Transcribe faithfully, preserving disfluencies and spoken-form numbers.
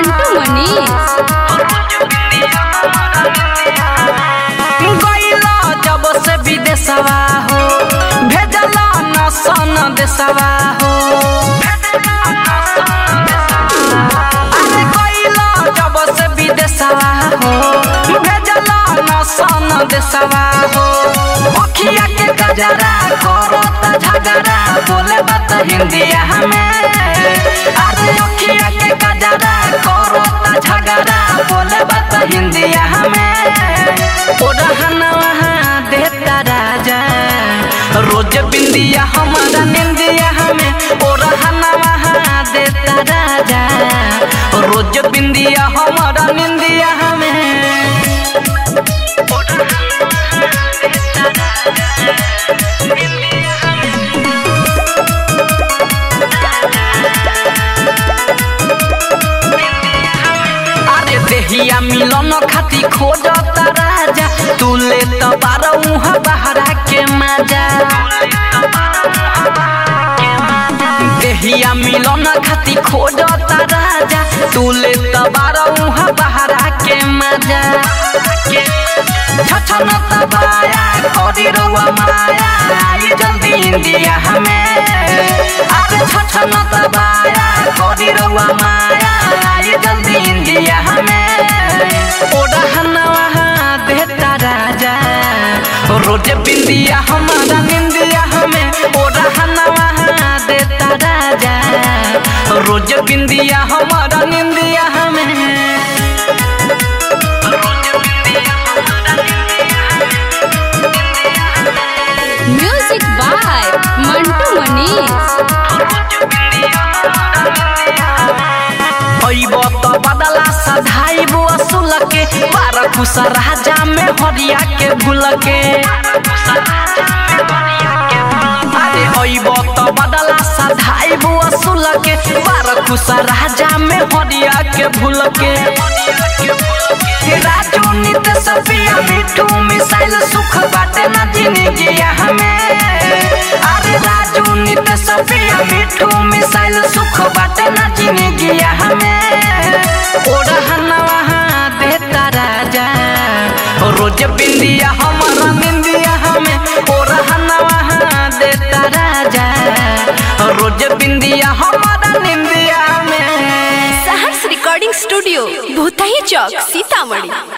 मंटू मनीष गइला जब से विदेशवा हो भेजला न सन देशवा हो अरे गइला जब से विदेशवा हो भेजला न सन देशवा हो अखिया के गजरा करता झगड़ा बोले बात हिंदिया हमें अरे अखिया के गजरा करता झगड़ा बोले बात हिंदिया हमें ओढ़ना वहाँ देता राजा रोज बिंदिया हमारा निंदिया हमें ओढ़ना वहाँ देता राजा रोज बिंदिया हमारा निंदिया हमें अरे देहिया मिलन खाती खोजता राजा तू ले तो बारह बहरा के मजा देहिया मिलन खाती खोजता राजा तू ले तो बारह बहरा के मजा छछन तबाया करी रउआ माया आई जल्दी इंडिया हमें अरे छछन तबाया करी रउआ माया आई जल्दी इंडिया हमें ओढ़ना वहाँ देता राजा रोज बिंदिया हमारा निंदिया हमें ओढ़ना वहाँ देता राजा रोज बिंदिया हमारा निंदिया हमें म्यूजिक बाय मंटू मनीष अइबो तो बदला सधाइबो असुल के बारह खुश राजा में हरिया के भूल के अरे अइबो तो बदला सधाइबो असुल के बारह खुश राजा में हरिया के भूल के राजू नित सफिया मिठू मिसाइल सुख बाटे ना जिंदगी हमें अरे राजू नित सफिया मिठू मिसाइल सुख बाटे ना जिंदगी हमें ओढ़ना वहाँ देता राजा रोज बिंदिया हमारा निंदिया हमें ओढ़ना वहाँ देता राजा रोज बिंदिया हमारा निंदिया हमें सहर्ष रिकॉर्डिंग स्टूडियो भूतही चौक सीतामढ़ी।